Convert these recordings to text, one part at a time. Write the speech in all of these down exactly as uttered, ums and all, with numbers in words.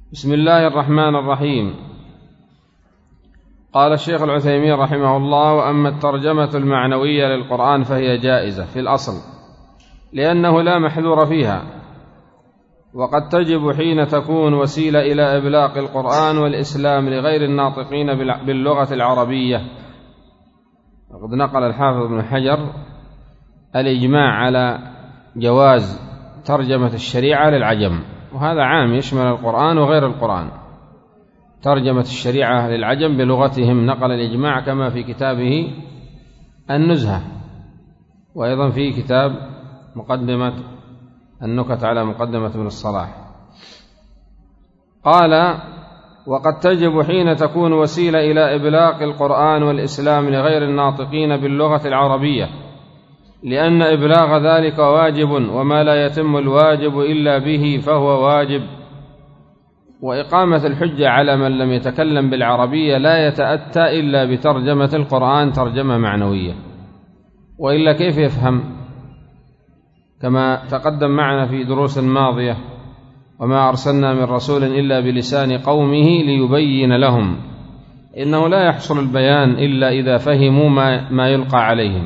بسم الله الرحمن الرحيم. قال الشيخ العثيمين رحمه الله: وأما الترجمة المعنوية للقرآن فهي جائزة في الأصل، لأنه لا محذور فيها، وقد تجب حين تكون وسيلة إلى إبلاغ القرآن والإسلام لغير الناطقين باللغة العربية. وقد نقل الحافظ ابن حجر الإجماع على جواز ترجمة الشريعة للعجم، وهذا عام يشمل القرآن وغير القرآن. ترجمة الشريعة للعجم بلغتهم نقل الإجماع، كما في كتابه النزهة، وأيضا في كتاب مقدمة النكت على مقدمة ابن الصلاح. قال: وقد تجب حين تكون وسيلة إلى إبلاغ القرآن والإسلام لغير الناطقين باللغة العربية، لأن إبلاغ ذلك واجب، وما لا يتم الواجب إلا به فهو واجب. وإقامة الحجة على من لم يتكلم بالعربية لا يتأتى إلا بترجمة القرآن ترجمة معنوية، وإلا كيف يفهم؟ كما تقدم معنا في دروس ماضية: وما أرسلنا من رسول إلا بلسان قومه ليبين لهم. إنه لا يحصل البيان إلا إذا فهموا ما, ما يلقى عليهم.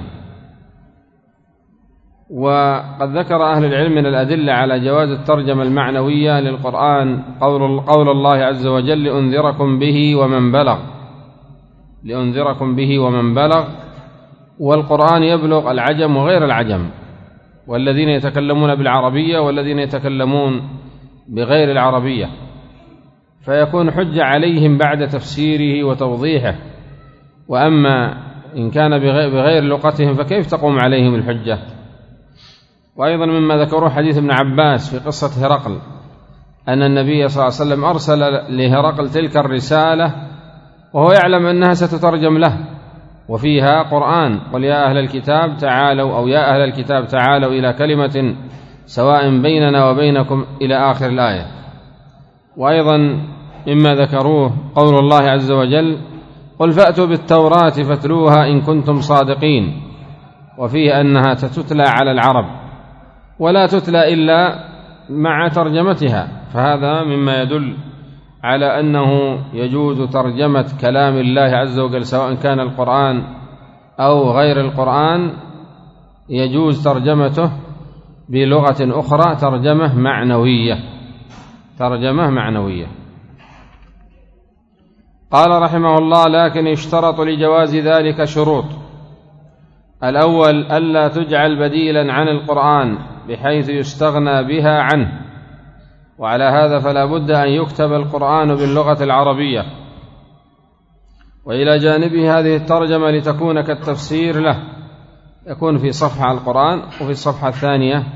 وقد ذكر أهل العلم من الأدلة على جواز الترجمة المعنوية للقرآن قول, قول الله عز وجل: لأنذركم به ومن بلغ لأنذركم به ومن بلغ. والقرآن يبلغ العجم وغير العجم، والذين يتكلمون بالعربية والذين يتكلمون بغير العربية، فيكون حجة عليهم بعد تفسيره وتوضيحه. وأما إن كان بغير لغتهم فكيف تقوم عليهم الحجة؟ وأيضا مما ذكروه حديث ابن عباس في قصة هرقل، أن النبي صلى الله عليه وسلم أرسل لهرقل تلك الرسالة وهو يعلم أنها ستترجم له، وفيها قرآن: قل يا أهل الكتاب تعالوا، أو يا أهل الكتاب تعالوا إلى كلمة سواء بيننا وبينكم إلى آخر الآية. وأيضا مما ذكروه قول الله عز وجل: قل فأتوا بالتوراة فاتلوها إن كنتم صادقين، وفيه أنها تتلى على العرب ولا تتلى إلا مع ترجمتها، فهذا مما يدل على أنه يجوز ترجمة كلام الله عز وجل سواء كان القرآن أو غير القرآن، يجوز ترجمته بلغة أخرى ترجمة معنوية ترجمة معنوية. قال رحمه الله: لكن يشترط لجواز ذلك شروط. الأول: ألا تجعل بديلا عن القرآن بحيث يستغنى بها عنه، وعلى هذا فلا بد أن يكتب القرآن باللغة العربية، وإلى جانبه هذه الترجمة لتكون كالتفسير له، يكون في صفحة القرآن وفي الصفحة الثانية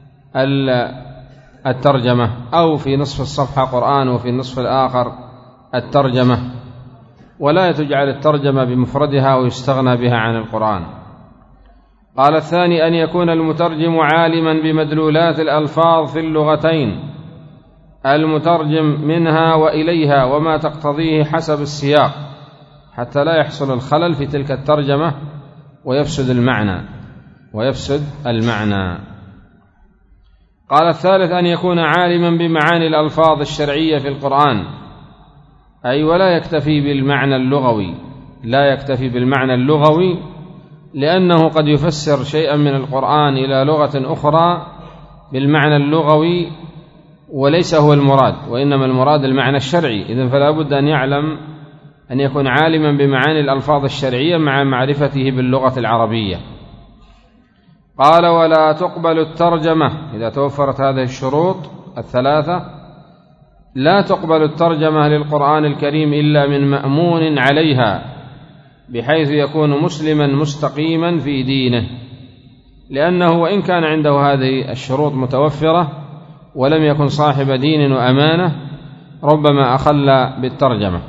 الترجمة، أو في نصف الصفحة قرآن وفي النصف الآخر الترجمة، ولا تجعل الترجمة بمفردها ويستغنى بها عن القرآن. قال الثاني: أن يكون المترجم عالما بمدلولات الألفاظ في اللغتين، المترجم منها وإليها وما تقتضيه حسب السياق، حتى لا يحصل الخلل في تلك الترجمة ويفسد المعنى ويفسد المعنى. قال الثالث: أن يكون عالما بمعاني الألفاظ الشرعية في القرآن، أي ولا يكتفي بالمعنى اللغوي لا يكتفي بالمعنى اللغوي لأنه قد يفسر شيئا من القرآن إلى لغة أخرى بالمعنى اللغوي وليس هو المراد، وإنما المراد المعنى الشرعي. إذن فلا بد أن يعلم أن يكون عالما بمعاني الألفاظ الشرعية مع معرفته باللغة العربية. قال: ولا تقبل الترجمة إذا توفرت هذه الشروط الثلاثة، لا تقبل الترجمة للقرآن الكريم إلا من مأمون عليها، بحيث يكون مسلما مستقيما في دينه، لأنه وإن كان عنده هذه الشروط متوفرة ولم يكن صاحب دين وأمانة ربما أخل بالترجمة.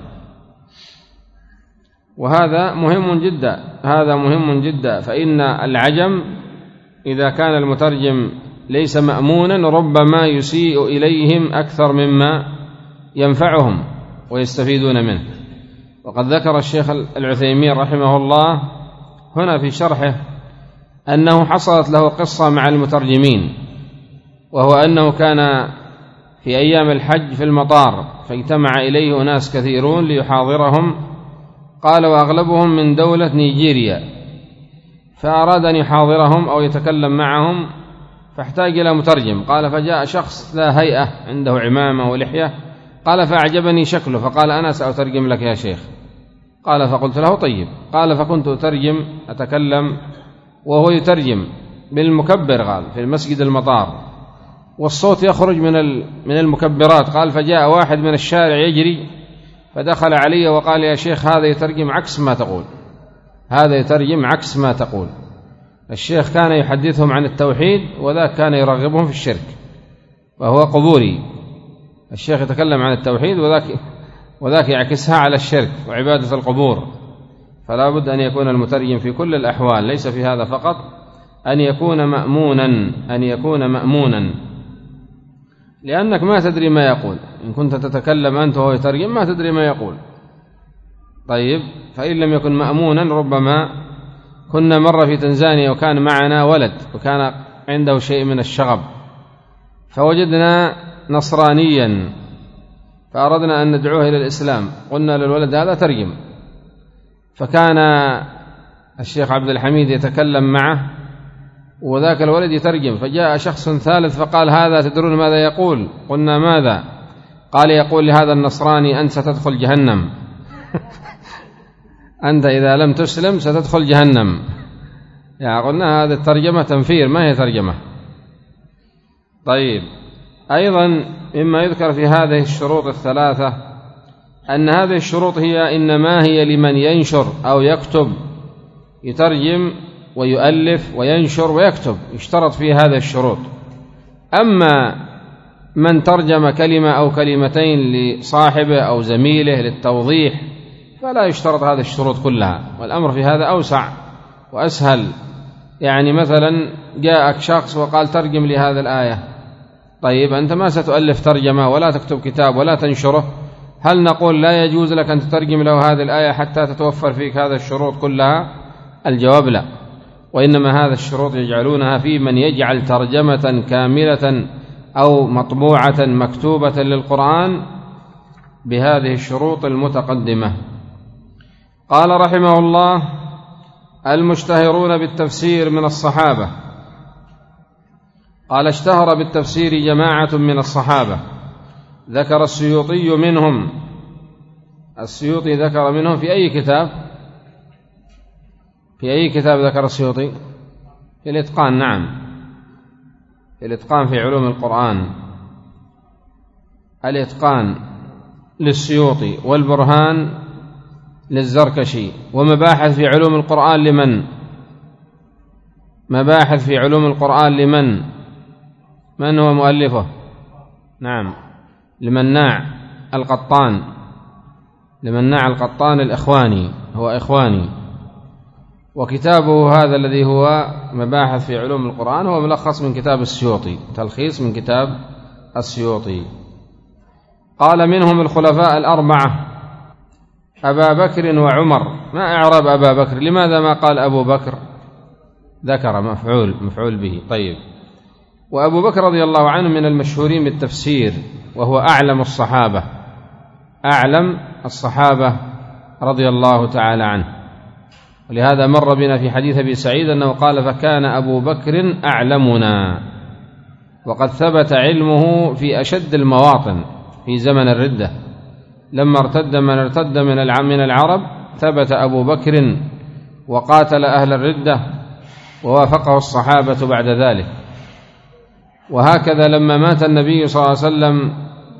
وهذا مهم جدا هذا مهم جدا فإن العجم إذا كان المترجم ليس مأمونا ربما يسيء إليهم أكثر مما ينفعهم ويستفيدون منه. وقد ذكر الشيخ العثيمين رحمه الله هنا في شرحه أنه حصلت له قصة مع المترجمين، وهو أنه كان في أيام الحج في المطار، فاجتمع إليه أناس كثيرون ليحاضرهم، قال وأغلبهم من دولة نيجيريا، فأراد أن يحاضرهم أو يتكلم معهم فاحتاج إلى مترجم. قال فجاء شخص لا هيئة عنده عمامة ولحية، قال فأعجبني شكله، فقال أنا سأترجم لك يا شيخ. قال فقلت له طيب. قال فكنت أترجم أتكلم وهو يترجم بالمكبر، قال في المسجد المطار، والصوت يخرج من من المكبرات. قال فجاء واحد من الشارع يجري فدخل علي وقال يا شيخ هذا يترجم عكس ما تقول، هذا يترجم عكس ما تقول. الشيخ كان يحدثهم عن التوحيد وذاك كان يرغبهم في الشرك، وهو قبوري. الشيخ يتكلم عن التوحيد وذاك وذاك يعكسها على الشرك وعبادة القبور. فلا بد أن يكون المترجم في كل الأحوال، ليس في هذا فقط، أن يكون مأمونا أن يكون مأمونا لأنك ما تدري ما يقول. إن كنت تتكلم أنت وهو يترجم ما تدري ما يقول. طيب، فإن لم يكن مأمونا، ربما كنا مرة في تنزانيا وكان معنا ولد وكان عنده شيء من الشغب، فوجدنا نصرانيا فأردنا أن ندعوه إلى الإسلام، قلنا للولد هذا ترجم، فكان الشيخ عبد الحميد يتكلم معه وذاك الولد يترجم، فجاء شخص ثالث فقال هذا تدرون ماذا يقول؟ قلنا ماذا؟ قال يقول لهذا النصراني أنت ستدخل جهنم أنت إذا لم تسلم ستدخل جهنم. يعني قلنا هذا الترجمة تنفير، ما هي ترجمة. طيب، أيضا مما يذكر في هذه الشروط الثلاثة أن هذه الشروط هي إنما هي لمن ينشر أو يكتب، يترجم ويؤلف وينشر ويكتب، يشترط في هذه الشروط. أما من ترجم كلمة أو كلمتين لصاحبه أو زميله للتوضيح فلا يشترط هذه الشروط كلها، والأمر في هذا أوسع وأسهل. يعني مثلا جاءك شخص وقال ترجم لي هذه الآية، طيب أنت ما ستؤلف ترجمة ولا تكتب كتاب ولا تنشره، هل نقول لا يجوز لك أن تترجم له هذه الآية حتى تتوفر فيك هذه الشروط كلها؟ الجواب لا، وإنما هذا الشروط يجعلونها في من يجعل ترجمة كاملة أو مطبوعة مكتوبة للقرآن بهذه الشروط المتقدمة. قال رحمه الله المشتهرون بالتفسير من الصحابة. قال اشتهر بالتفسير جماعة من الصحابة، ذكر السيوطي منهم. السيوطي ذكر منهم في أي كتاب؟ في أي كتاب ذكر السيوطي؟ في الإتقان. نعم، في الإتقان في علوم القرآن. الإتقان للسيوطي والبرهان للزركشي. ومباحث في علوم القرآن لمن؟ مباحث في علوم القرآن لمن؟ من هو مؤلفه؟ نعم، لمناع القطان. لمناع القطان الإخواني، هو إخواني. وكتابه هذا الذي هو مباحث في علوم القرآن هو ملخص من كتاب السيوطي، تلخيص من كتاب السيوطي. قال منهم الخلفاء الأربعة أبا بكر وعمر. ما إعراب أبا بكر؟ لماذا ما قال أبو بكر؟ ذكر مفعول مفعول به. طيب، وأبو بكر رضي الله عنه من المشهورين بالتفسير، وهو أعلم الصحابة، أعلم الصحابة رضي الله تعالى عنه. ولهذا مر بنا في حديث أبي سعيد أنه قال فكان أبو بكر أعلمنا، وقد ثبت علمه في أشد المواطن في زمن الردة، لما ارتد من ارتد من العرب ثبت أبو بكر وقاتل أهل الردة ووافقه الصحابة بعد ذلك. وهكذا لما مات النبي صلى الله عليه وسلم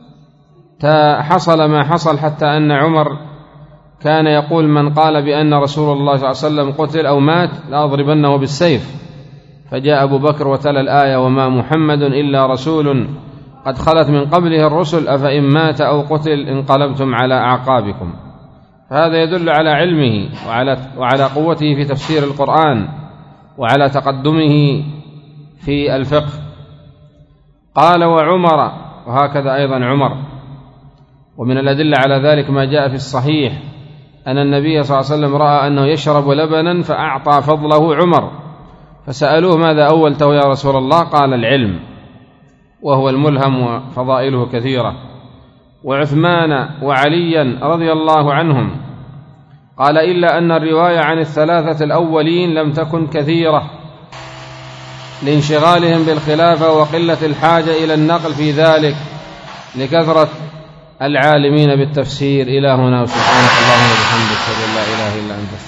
حصل ما حصل، حتى أن عمر كان يقول من قال بأن رسول الله صلى الله عليه وسلم قتل أو مات لأضربنه بالسيف. فجاء أبو بكر وتلا الآية وما محمد إلا رسول قد خلت من قبله الرسل أفإن مات أو قتل انقلبتم على أعقابكم. فهذا يدل على علمه وعلى, وعلى قوته في تفسير القرآن وعلى تقدمه في الفقه. قال وعمر، وهكذا أيضا عمر. ومن الأدلة على ذلك ما جاء في الصحيح أن النبي صلى الله عليه وسلم رأى أنه يشرب لبنا فأعطى فضله عمر، فسألوه ماذا أولته يا رسول الله؟ قال العلم. وهو الملهم وفضائله كثيرة. وعثمان وعليا رضي الله عنهم قال إلا أن الرواية عن الثلاثة الأولين لم تكن كثيرة لانشغالهم بالخلافة وقلة الحاجة إلى النقل في ذلك لكثرة العالمين بالتفسير. إلى هنا وسبحانك اللهم وبحمدك أشهد أن لا إله إلا أنت.